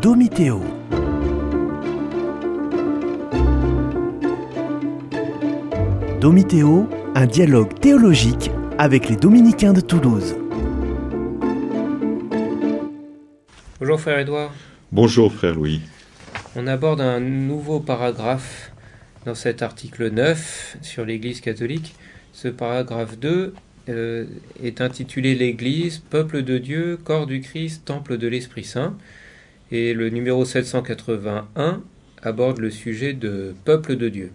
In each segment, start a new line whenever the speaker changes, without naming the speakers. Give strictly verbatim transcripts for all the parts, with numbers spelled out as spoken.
Domitéo. Domitéo, un dialogue théologique avec les dominicains de Toulouse.
Bonjour frère Édouard.
Bonjour frère Louis.
On aborde un nouveau paragraphe dans cet article neuf sur l'Église catholique. Ce paragraphe deux euh, est intitulé l'Église, peuple de Dieu, corps du Christ, temple de l'Esprit Saint. Et le numéro sept cent quatre-vingt-un aborde le sujet de peuple de Dieu.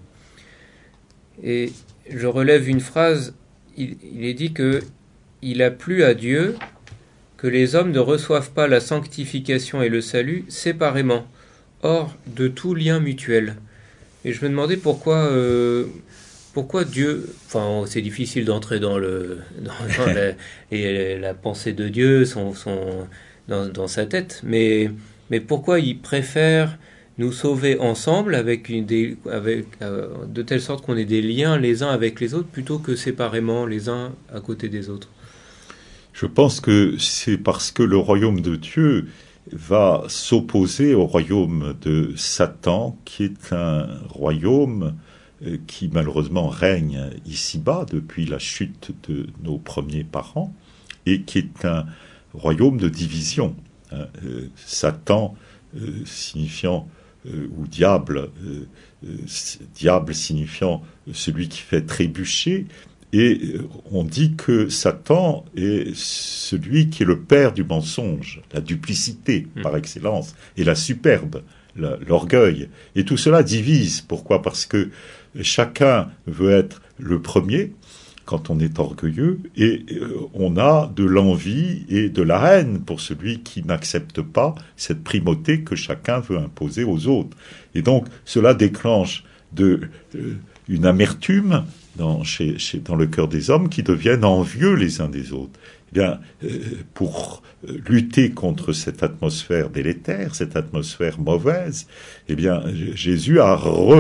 Et je relève une phrase, il, il est dit que il a plu à Dieu que les hommes ne reçoivent pas la sanctification et le salut séparément, hors de tout lien mutuel. Et je me demandais pourquoi, euh, pourquoi Dieu... Enfin, c'est difficile d'entrer dans, le, dans, dans la, et la pensée de Dieu son, son, dans, dans sa tête, mais, mais pourquoi il préfère nous sauver ensemble avec une, des, avec, euh, de telle sorte qu'on ait des liens les uns avec les autres plutôt que séparément les uns à côté des autres.
Je pense que c'est parce que le royaume de Dieu va s'opposer au royaume de Satan, qui est un royaume qui malheureusement règne ici-bas depuis la chute de nos premiers parents, et qui est un royaume de division. Euh, Satan euh, signifiant euh, ou diable, euh, euh, diable signifiant celui qui fait trébucher. Et on dit que Satan est celui qui est le père du mensonge, la duplicité par excellence, et la superbe, la, l'orgueil. Et tout cela divise. Pourquoi ? Parce que chacun veut être le premier quand on est orgueilleux, et on a de l'envie et de la haine pour celui qui n'accepte pas cette primauté que chacun veut imposer aux autres. Et donc cela déclenche de, euh, une amertume Dans, chez, chez, dans le cœur des hommes qui deviennent envieux les uns des autres. Eh bien, euh, pour lutter contre cette atmosphère délétère, cette atmosphère mauvaise, eh bien, Jésus a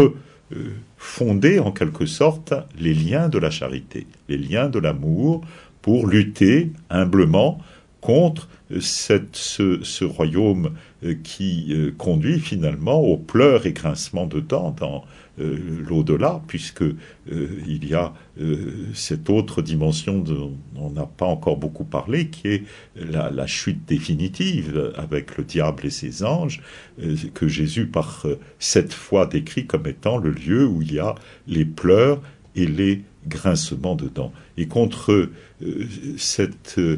refondé en quelque sorte les liens de la charité, les liens de l'amour, pour lutter humblement contre cette, ce, ce royaume qui euh, conduit finalement aux pleurs et grincements de dents dans euh, l'au-delà, puisque euh, il y a euh, cette autre dimension dont on n'a pas encore beaucoup parlé, qui est la, la chute définitive avec le diable et ses anges, euh, que Jésus par euh, sept fois décrit comme étant le lieu où il y a les pleurs et les grincements de dents. Et contre euh, cette euh,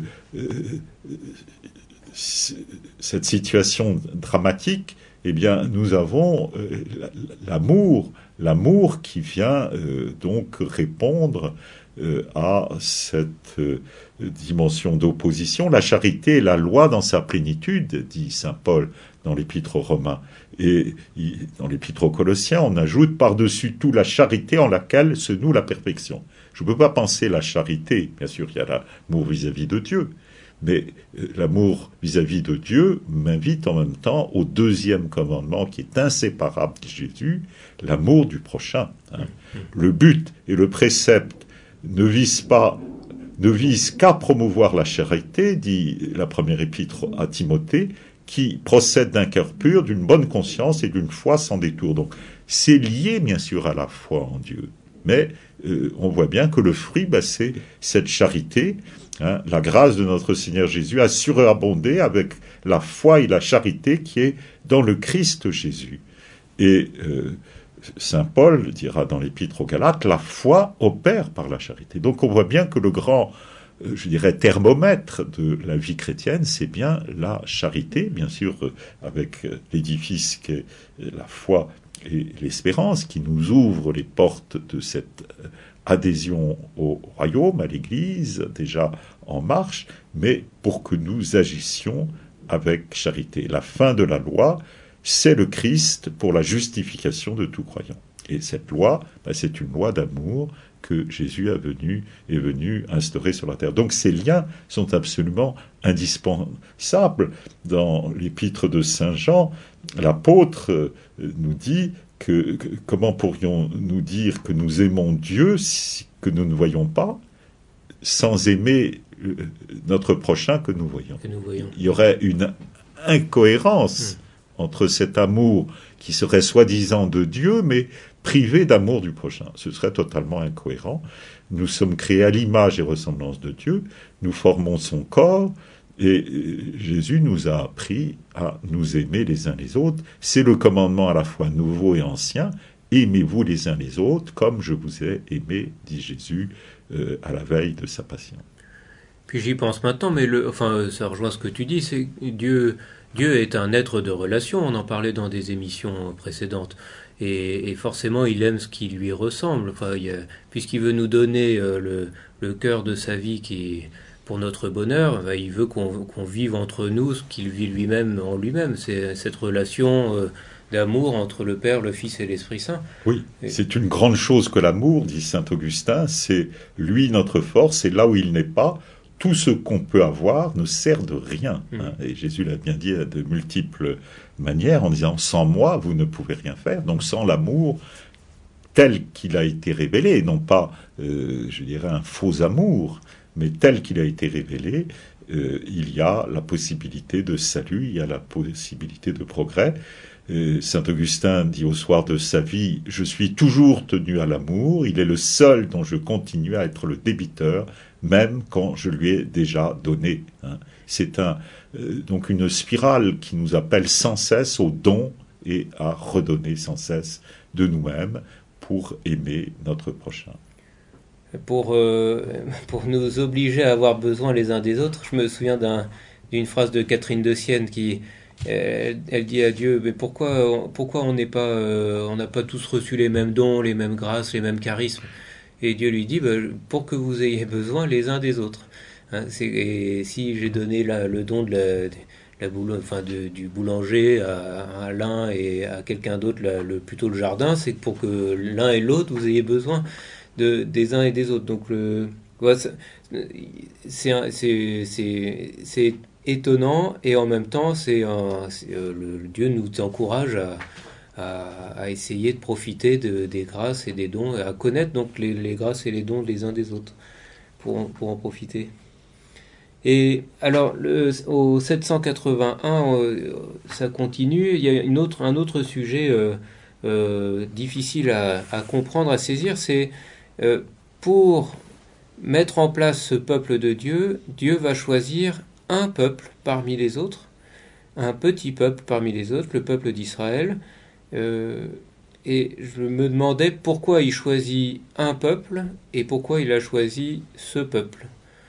cette situation dramatique, eh bien, nous avons euh, l'amour, l'amour qui vient euh, donc répondre euh, à cette euh, dimension d'opposition. La charité est la loi dans sa plénitude, dit saint Paul dans l'épître aux Romains. Et dans l'épître aux Colossiens, on ajoute par-dessus tout la charité en laquelle se noue la perfection. Je ne peux pas penser la charité, bien sûr, il y a l'amour vis-à-vis de Dieu, mais l'amour vis-à-vis de Dieu m'invite en même temps au deuxième commandement qui est inséparable de Jésus, l'amour du prochain. Hein. Le but et le précepte ne visent pas, ne visent qu'à promouvoir la charité, dit la première épître à Timothée, qui procède d'un cœur pur, d'une bonne conscience et d'une foi sans détour. Donc, c'est lié bien sûr à la foi en Dieu, mais euh, on voit bien que le fruit, bah, c'est cette charité. Hein, la grâce de notre Seigneur Jésus a surabondé avec la foi et la charité qui est dans le Christ Jésus. Et euh, saint Paul dira dans l'épître aux Galates, la foi opère par la charité. Donc on voit bien que le grand, euh, je dirais, thermomètre de la vie chrétienne, c'est bien la charité, bien sûr, euh, avec euh, l'édifice qu'est la foi et l'espérance, qui nous ouvre les portes de cette euh, adhésion au royaume, à l'Église, déjà en marche, mais pour que nous agissions avec charité. La fin de la loi, c'est le Christ pour la justification de tout croyant. Et cette loi, ben, c'est une loi d'amour que Jésus a venu, est venu instaurer sur la terre. Donc ces liens sont absolument indispensables. Dans l'épître de saint Jean, l'apôtre euh, nous dit Que, que, comment pourrions-nous dire que nous aimons Dieu si, que nous ne voyons pas, sans aimer notre prochain que nous voyons.
Que nous voyons.
Il y aurait une incohérence entre cet amour qui serait soi-disant de Dieu, mais privé d'amour du prochain. Ce serait totalement incohérent. Nous sommes créés à l'image et ressemblance de Dieu, nous formons son corps, et Jésus nous a appris à nous aimer les uns les autres. C'est le commandement à la fois nouveau et ancien. Aimez-vous les uns les autres comme je vous ai aimé, dit Jésus euh, à la veille de sa passion.
Puis j'y pense maintenant, mais le, enfin, ça rejoint ce que tu dis, c'est Dieu, Dieu est un être de relation, on en parlait dans des émissions précédentes, et, et forcément il aime ce qui lui ressemble, enfin, il a, puisqu'il veut nous donner euh, le, le cœur de sa vie qui est pour notre bonheur, ben, il veut qu'on, qu'on vive entre nous ce qu'il vit lui-même en lui-même, c'est cette relation euh, d'amour entre le Père, le Fils et l'Esprit Saint.
Oui, et... c'est une grande chose que l'amour, dit saint Augustin, c'est lui notre force, et là où il n'est pas, tout ce qu'on peut avoir ne sert de rien. Mmh. Hein, et Jésus l'a bien dit de multiples manières, en disant « sans moi, vous ne pouvez rien faire ». Donc sans l'amour tel qu'il a été révélé, non pas, euh, je dirais, un faux amour, mais tel qu'il a été révélé, euh, il y a la possibilité de salut, il y a la possibilité de progrès. Euh, Saint Augustin dit au soir de sa vie « Je suis toujours tenu à l'amour, il est le seul dont je continue à être le débiteur, même quand je lui ai déjà donné. Hein. » C'est un, euh, donc une spirale qui nous appelle sans cesse au don et à redonner sans cesse de nous-mêmes pour aimer notre prochain.
Pour, euh, pour nous obliger à avoir besoin les uns des autres, je me souviens d'un, d'une phrase de Catherine de Sienne qui... Elle, elle dit à Dieu, mais pourquoi, pourquoi on n'est pas, euh, on n'a pas tous reçu les mêmes dons, les mêmes grâces, les mêmes charismes? Et Dieu lui dit, bah, pour que vous ayez besoin les uns des autres. Hein, c'est, et si j'ai donné la, le don de la, de la boule, enfin de, du boulanger à, à l'un et à quelqu'un d'autre, la, le, plutôt le jardin, c'est pour que l'un et l'autre vous ayez besoin de, des uns et des autres. Donc le, ouais, c'est, c'est, c'est, c'est, c'est étonnant, et en même temps c'est, un, c'est euh, le, le Dieu nous encourage à, à, à essayer de profiter de, des grâces et des dons, et à connaître donc les, les grâces et les dons des uns des autres pour en, pour en profiter. Et alors le, au sept cent quatre-vingt-un euh, ça continue, il y a une autre, un autre sujet euh, euh, difficile à, à comprendre, à saisir, c'est euh, pour mettre en place ce peuple de Dieu, Dieu va choisir un peuple parmi les autres, un petit peuple parmi les autres, le peuple d'Israël. Euh, et je me demandais pourquoi il choisit un peuple et pourquoi il a choisi ce peuple.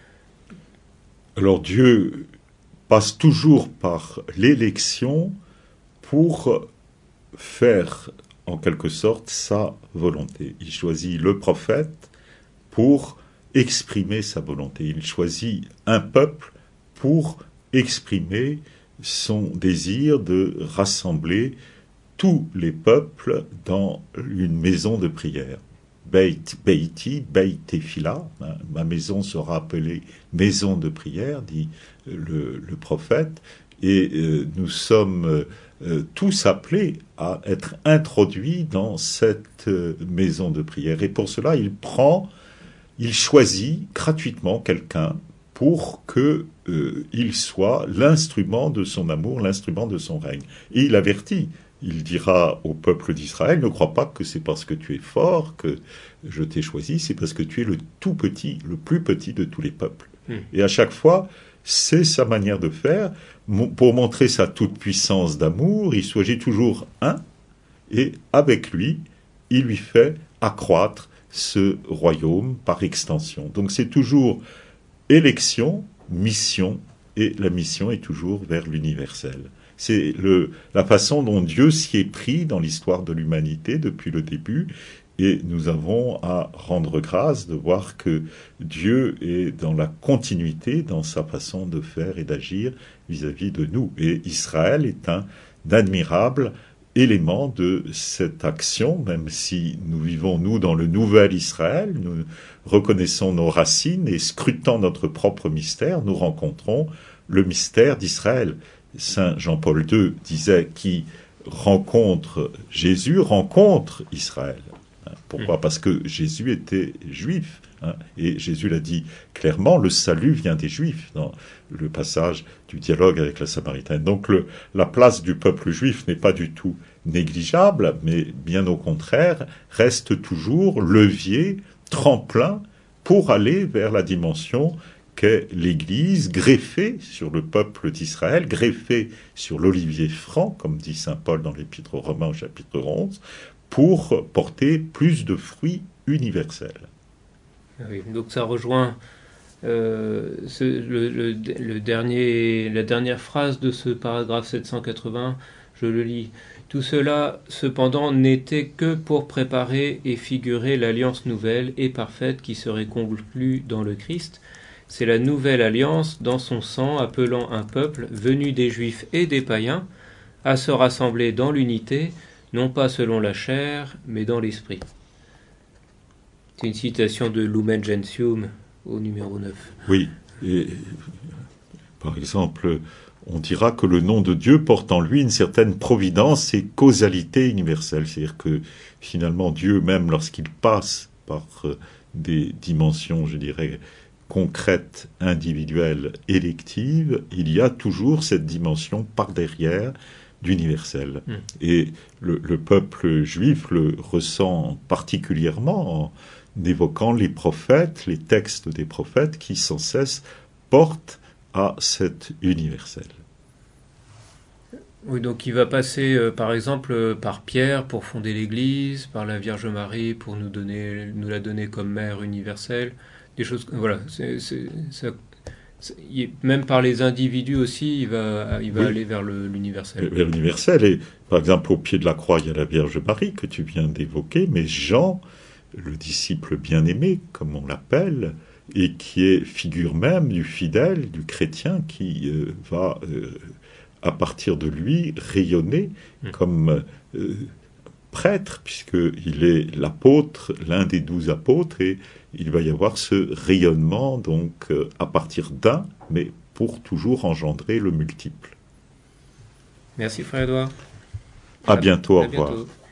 Alors Dieu passe toujours par l'élection pour faire en quelque sorte sa volonté. Il choisit le prophète pour exprimer sa volonté. Il choisit un peuple pour exprimer son désir de rassembler tous les peuples dans une maison de prière. Beit Beiti, Beit Tefila, ma maison sera appelée maison de prière, dit le, le prophète, et euh, nous sommes euh, tous appelés à être introduits dans cette euh, maison de prière. Et pour cela, il prend, il choisit gratuitement quelqu'un pour que euh, il soit l'instrument de son amour, l'instrument de son règne. Et il avertit, il dira au peuple d'Israël, ne crois pas que c'est parce que tu es fort que je t'ai choisi, c'est parce que tu es le tout petit, le plus petit de tous les peuples. Mmh. Et à chaque fois, c'est sa manière de faire. Pour montrer sa toute-puissance d'amour, il choisit toujours un, et avec lui, il lui fait accroître ce royaume par extension. Donc c'est toujours élection, mission, et la mission est toujours vers l'universel. C'est le, la façon dont Dieu s'y est pris dans l'histoire de l'humanité depuis le début, et nous avons à rendre grâce de voir que Dieu est dans la continuité dans sa façon de faire et d'agir vis-à-vis de nous. Et Israël est un admirable élément de cette action, même si nous vivons, nous, dans le nouvel Israël, nous reconnaissons nos racines et scrutant notre propre mystère, nous rencontrons le mystère d'Israël. Saint Jean-Paul deux disait qui rencontre Jésus, rencontre Israël. Pourquoi ? Parce que Jésus était juif, Hein. Et Jésus l'a dit clairement, le salut vient des Juifs, dans le passage du dialogue avec la Samaritaine. Donc le, la place du peuple juif n'est pas du tout négligeable, mais bien au contraire, reste toujours levier, tremplin, pour aller vers la dimension qu'est l'Église, greffée sur le peuple d'Israël, greffée sur l'olivier franc, comme dit saint Paul dans l'Épître aux Romains au chapitre onze, pour porter plus de fruits universels.
Oui, donc ça rejoint euh, ce, le, le, le dernier, la dernière phrase de ce paragraphe sept cent quatre-vingts, je le lis. Tout cela, cependant, n'était que pour préparer et figurer l'alliance nouvelle et parfaite qui serait conclue dans le Christ. C'est la nouvelle alliance dans son sang, appelant un peuple venu des Juifs et des païens à se rassembler dans l'unité, non pas selon la chair, mais dans l'esprit. C'est une citation de Lumen Gentium au numéro neuf.
Oui, et par exemple, on dira que le nom de Dieu porte en lui une certaine providence et causalité universelle. C'est-à-dire que finalement, Dieu, même lorsqu'il passe par des dimensions, je dirais, concrètes, individuelles, électives, il y a toujours cette dimension par derrière d'universel. Mmh. Et le, le peuple juif le ressent particulièrement en évoquant les prophètes, les textes des prophètes qui sans cesse portent à cet universel.
Oui, donc il va passer euh, par exemple euh, par Pierre pour fonder l'Église, par la Vierge Marie pour nous donner, nous la donner comme mère universelle, des choses, voilà, c'est, c'est, ça, c'est, même par les individus aussi, il va, il va oui. aller vers le, l'universel.
Vers l'universel, et par exemple au pied de la croix, il y a la Vierge Marie que tu viens d'évoquer, mais Jean, le disciple bien-aimé, comme on l'appelle, et qui est figure même du fidèle, du chrétien, qui euh, va, euh, à partir de lui, rayonner mmh. comme euh, prêtre, puisqu'il est l'apôtre, l'un des douze apôtres, et il va y avoir ce rayonnement, donc, euh, à partir d'un, mais pour toujours engendrer le multiple.
Merci, frère Édouard.
À, à bientôt,
à
au revoir.
Bientôt.